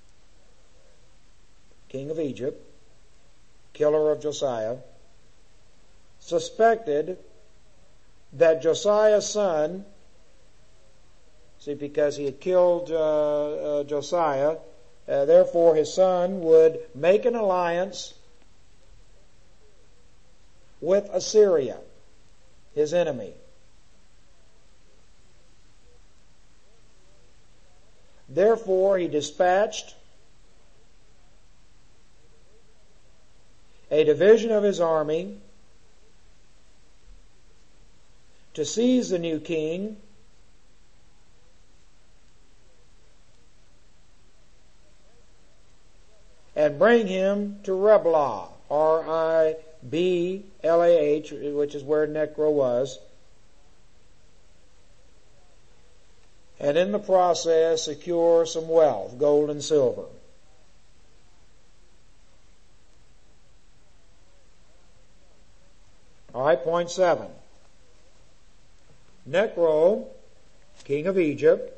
king of Egypt, killer of Josiah, suspected that Josiah's son, because he had killed Josiah, therefore his son would make an alliance with Assyria, his enemy. Therefore he dispatched a division of his army to seize the new king and bring him to Riblah, Riblah, which is where Necho was, and in the process secure some wealth, gold and silver. All right, point 7. Necho, king of Egypt,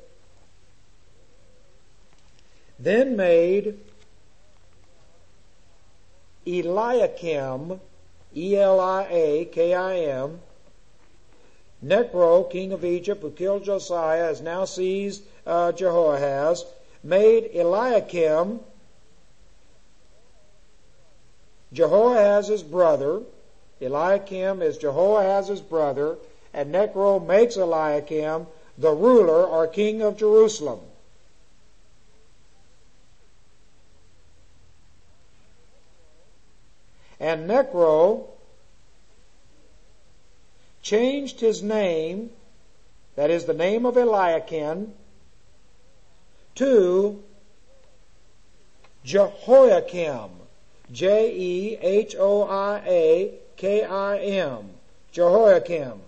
then made Eliakim, Eliakim, Necho, king of Egypt, who killed Josiah, has now seized Jehoahaz, made Eliakim, Jehoahaz's brother. Eliakim is Jehoahaz's brother, and Necho makes Eliakim the ruler or king of Jerusalem. And Necho changed his name, that is the name of Eliakim, to Jehoiakim, Jehoiakim, Jehoiakim.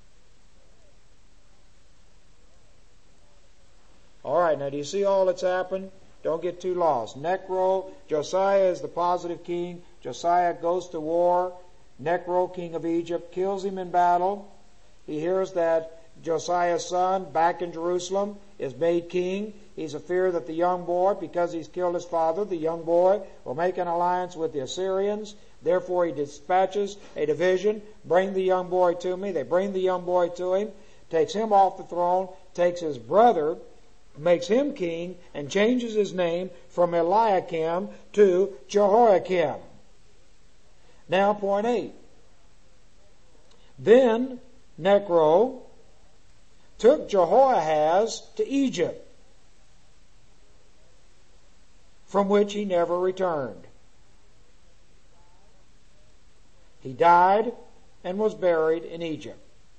All right, now do you see all that's happened? Don't get too lost. Necho, Josiah is the positive king. Josiah goes to war. Necho, king of Egypt, kills him in battle. He hears that Josiah's son, back in Jerusalem, is made king. He's afeard that the young boy, because he's killed his father, the young boy will make an alliance with the Assyrians. Therefore he dispatches a division, bring the young boy to me. They bring the young boy to him, takes him off the throne, takes his brother, makes him king, and changes his name from Eliakim to Jehoiakim. Now, point 8. Then Necho took Jehoahaz to Egypt, from which he never returned. He died and was buried in Egypt.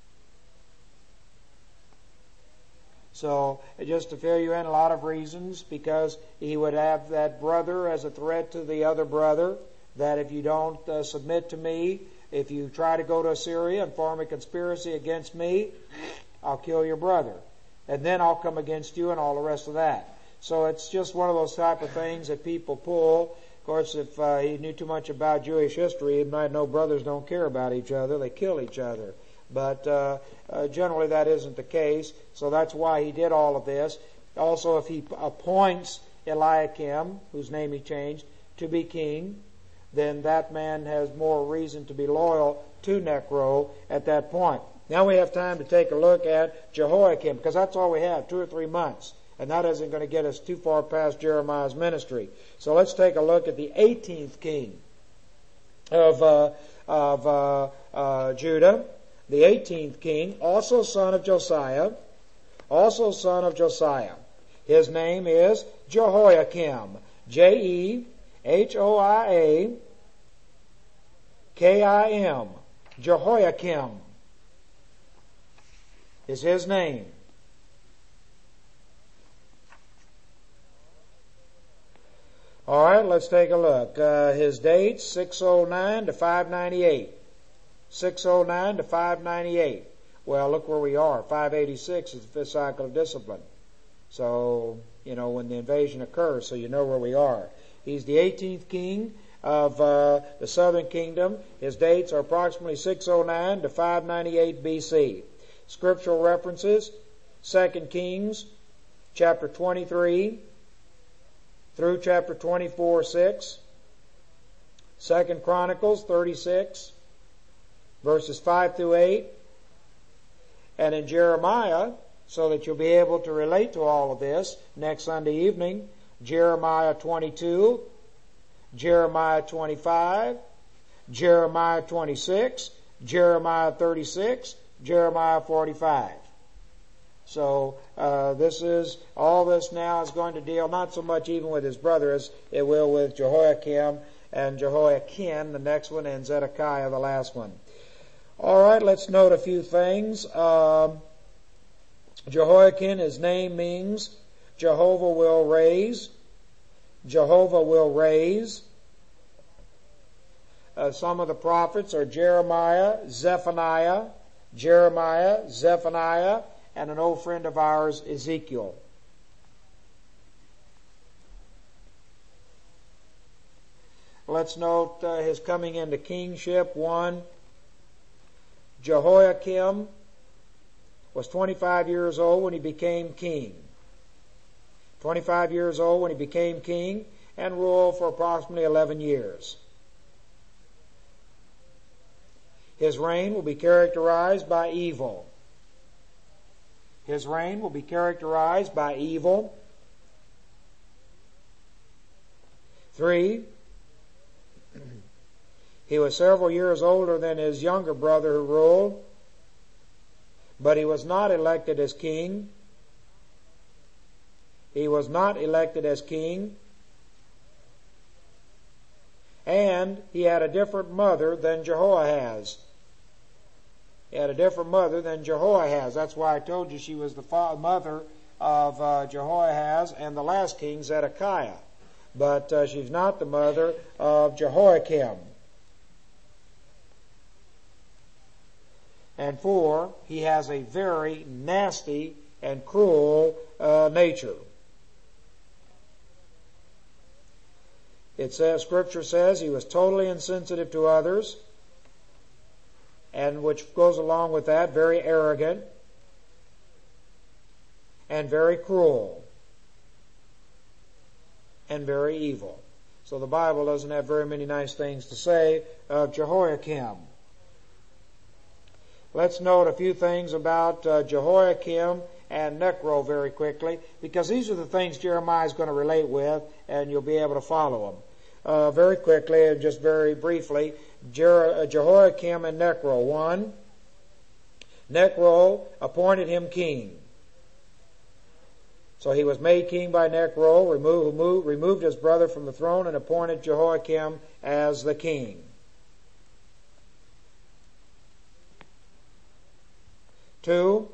So, just to fill you in, a lot of reasons, because he would have that brother as a threat to the other brother, that if you don't submit to me, if you try to go to Assyria and form a conspiracy against me, I'll kill your brother. and then I'll come against you, and all the rest of that. So it's just one of those type of things that people pull. Of course, if he knew too much about Jewish history, he might know brothers don't care about each other. They kill each other. But generally that isn't the case. So that's why he did all of this. Also, if he appoints Eliakim, whose name he changed, to be king, then that man has more reason to be loyal to Necro at that point. Now we have time to take a look at Jehoiakim, because that's all we have, 2 or 3 months. And that isn't going to get us too far past Jeremiah's ministry. So let's take a look at the 18th king of Judah. The 18th king, also son of Josiah. His name is Jehoiakim. Jehoiakim. Jehoiakim is his name. All right, let's take a look. His dates, 609 to 598. 609 to 598. Well, look where we are. 586 is the 5th cycle of discipline. So, when the invasion occurs, so you know where we are. He's the 18th king of the southern kingdom. His dates are approximately 609 to 598 BC. Scriptural references, 2 Kings chapter 23 through chapter 24:6. 2 Chronicles 36 verses 5 through 8. And in Jeremiah, so that you'll be able to relate to all of this next Sunday evening, Jeremiah 22, Jeremiah 25, Jeremiah 26, Jeremiah 36, Jeremiah 45. So all this now is going to deal not so much even with his brother as it will with Jehoiakim and Jehoiakim, the next one, and Zedekiah, the last one. All right, let's note a few things. Jehoiakim, his name means Jehovah will raise. Jehovah will raise. Some of the prophets are Jeremiah, Zephaniah, and an old friend of ours, Ezekiel. Let's note his coming into kingship. 1. Jehoiakim was 25 years old when he became king. 25 years old when he became king and ruled for approximately 11 years. His reign will be characterized by evil. His reign will be characterized by evil. 3. He was several years older than his younger brother who ruled, but he was not elected as king. He was not elected as king. And he had a different mother than Jehoahaz. He had a different mother than Jehoahaz. That's why I told you she was the mother of Jehoahaz and the last king, Zedekiah. But she's not the mother of Jehoiakim. And 4, he has a very nasty and cruel nature. It says, Scripture says he was totally insensitive to others, and which goes along with that, very arrogant and very cruel and very evil. So the Bible doesn't have very many nice things to say of Jehoiakim. Let's note a few things about Jehoiakim and Necro very quickly, because these are the things Jeremiah is going to relate with, and you'll be able to follow them. Very quickly and just very briefly, Jehoiakim and Necro. 1. Necro appointed him king. So he was made king by Necro, removed his brother from the throne, and appointed Jehoiakim as the king. 2.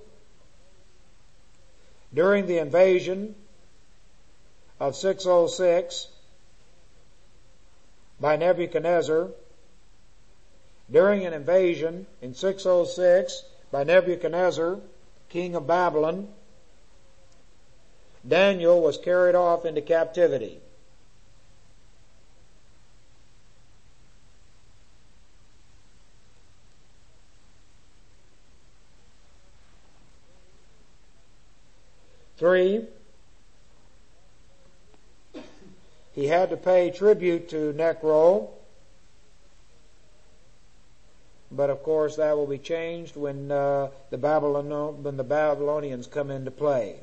During the invasion of 606 by Nebuchadnezzar, during an invasion in 606 by Nebuchadnezzar, king of Babylon, Daniel was carried off into captivity. Three, he had to pay tribute to Necro, but of course that will be changed when the Babylonians come into play.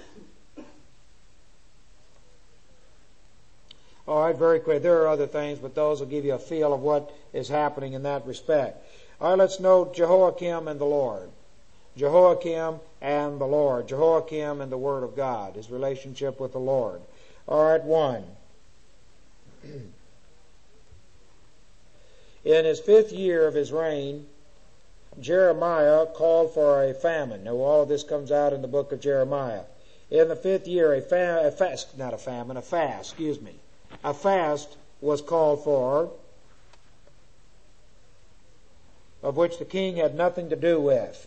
All right, very quick. There are other things, but those will give you a feel of what is happening in that respect. All right, let's note Jehoiakim and the Lord. Jehoiakim and the Lord. Jehoiakim and the Word of God, his relationship with the Lord. All right, 1. In his 5th year of his reign, Jeremiah called for a famine. Now, all of this comes out in the book of Jeremiah. In the 5th year, a fast was called for, of which the king had nothing to do with.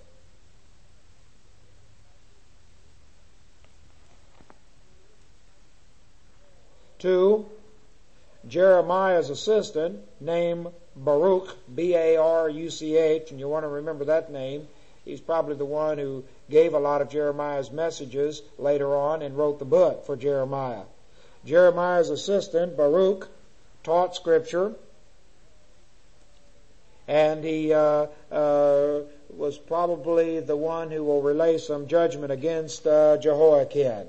2, Jeremiah's assistant, named Baruch, B-A-R-U-C-H, and you want to remember that name. He's probably the one who gave a lot of Jeremiah's messages later on and wrote the book for Jeremiah. Jeremiah's assistant, Baruch, taught Scripture, and he was probably the one who will relay some judgment against Jehoiakim.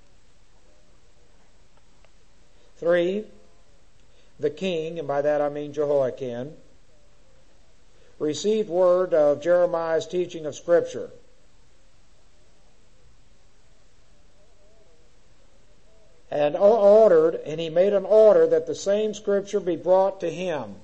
3, the king, and by that I mean Jehoiakim, received word of Jeremiah's teaching of Scripture. And he made an order that the same Scripture be brought to him.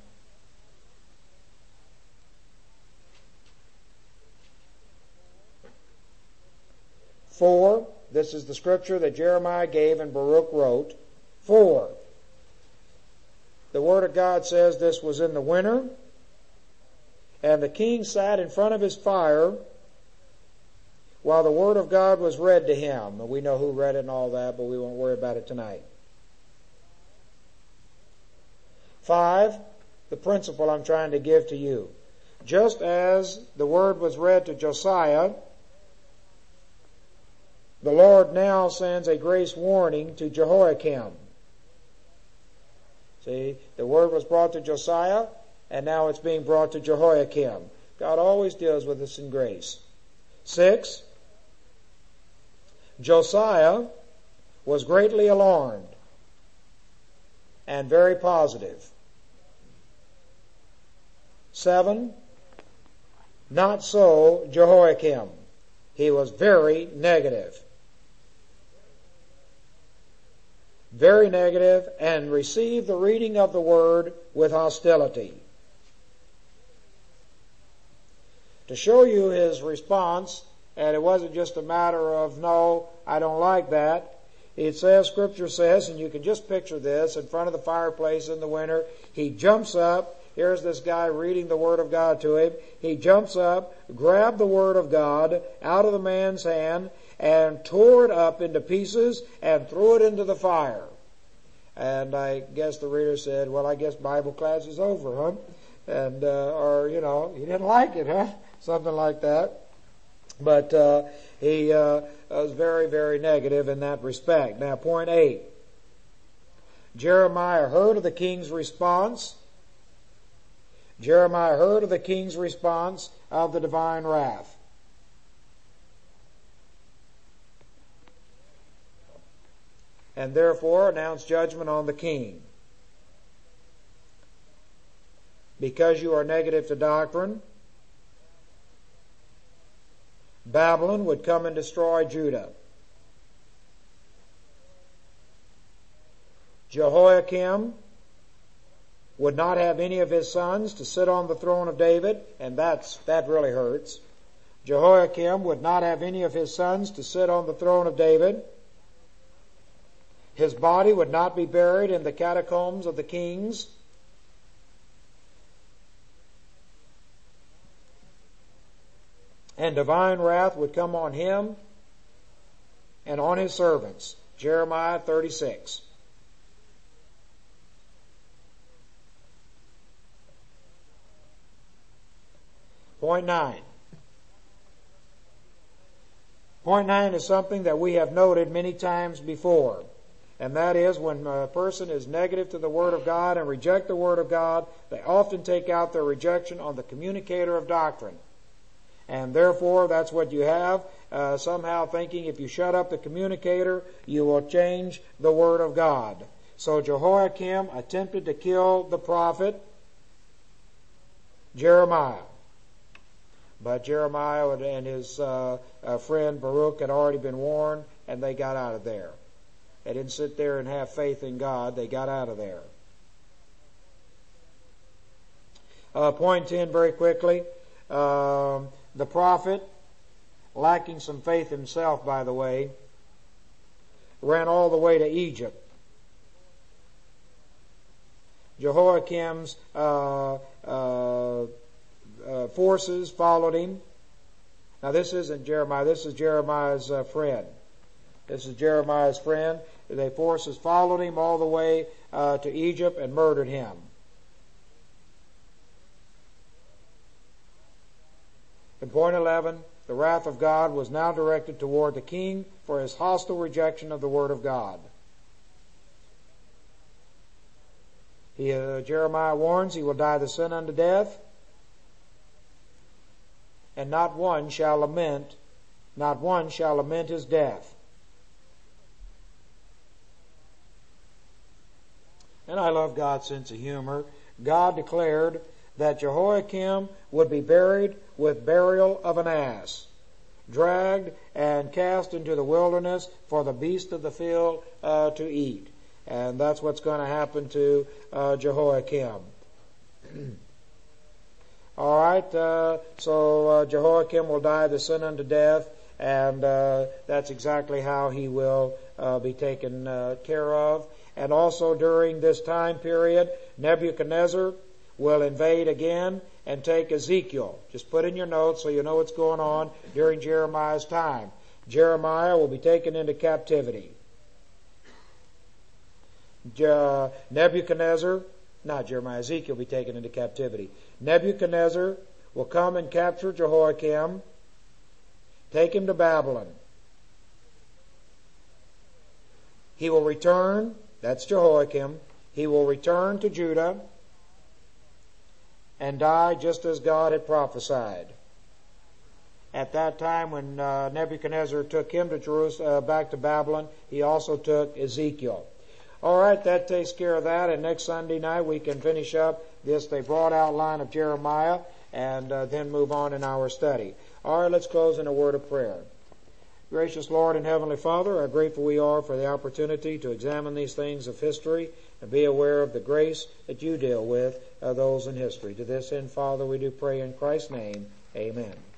Four, this is the Scripture that Jeremiah gave and Baruch wrote. 4, the Word of God says this was in the winter, and the king sat in front of his fire while the Word of God was read to him. We know who read it and all that, but we won't worry about it tonight. 5, the principle I'm trying to give to you. Just as the Word was read to Josiah, the Lord now sends a grace warning to Jehoiakim. See, the Word was brought to Josiah, and now it's being brought to Jehoiakim. God always deals with us in grace. 6, Josiah was greatly alarmed and very positive. 7, not so Jehoiakim. He was very negative. Very negative, and received the reading of the Word with hostility. To show you his response, and it wasn't just a matter of, no, I don't like that. It says, Scripture says, and you can just picture this, in front of the fireplace in the winter, he jumps up. Here's this guy reading the Word of God to him. He jumps up, grabbed the Word of God out of the man's hand, and tore it up into pieces and threw it into the fire. And I guess the reader said, well, I guess Bible class is over, huh? And, or, he didn't like it, huh? Something like that. But he was very, very negative in that respect. Now, point 8. Jeremiah heard of the king's response. Jeremiah heard of the king's response of the divine wrath. And therefore announced judgment on the king. Because you are negative to doctrine, Babylon would come and destroy Judah. Jehoiakim would not have any of his sons to sit on the throne of David, and that really hurts. Jehoiakim would not have any of his sons to sit on the throne of David. His body would not be buried in the catacombs of the kings. And divine wrath would come on him and on his servants. Jeremiah 36. Point 9. Point 9 is something that we have noted many times before. And that is, when a person is negative to the Word of God and reject the Word of God, they often take out their rejection on the communicator of doctrine. And therefore, that's what you have, somehow thinking if you shut up the communicator, you will change the Word of God. So Jehoiakim attempted to kill the prophet Jeremiah. But Jeremiah and his friend Baruch had already been warned, and they got out of there. They didn't sit there and have faith in God. They got out of there. Point 10 very quickly. The prophet, lacking some faith himself, by the way, ran all the way to Egypt. Jehoiakim's forces followed him. Now this isn't Jeremiah. This is Jeremiah's friend. This is Jeremiah's friend. The forces followed him all the way to Egypt and murdered him. In point 11, the wrath of God was now directed toward the king for his hostile rejection of the Word of God. Jeremiah warns he will die the sin unto death, and not one shall lament his death. And I love God's sense of humor. God declared that Jehoiakim would be buried with burial of an ass, dragged and cast into the wilderness for the beast of the field to eat. And that's what's going to happen to Jehoiakim. All right, so Jehoiakim will die the sin unto death, and that's exactly how he will be taken care of. And also during this time period, Nebuchadnezzar will invade again and take Ezekiel. Just put in your notes so you know what's going on during Jeremiah's time. Jeremiah will be taken into captivity. Ezekiel will be taken into captivity. Nebuchadnezzar will come and capture Jehoiakim, take him to Babylon. He will return, that's Jehoiakim, he will return to Judah and die just as God had prophesied. At that time when Nebuchadnezzar took him to Jerusalem, back to Babylon, he also took Ezekiel. All right, that takes care of that, and next Sunday night we can finish up the broad outline of Jeremiah and then move on in our study. All right, let's close in a word of prayer. Gracious Lord and Heavenly Father, how grateful we are for the opportunity to examine these things of history and be aware of the grace that you deal with those in history. To this end, Father, we do pray in Christ's name. Amen.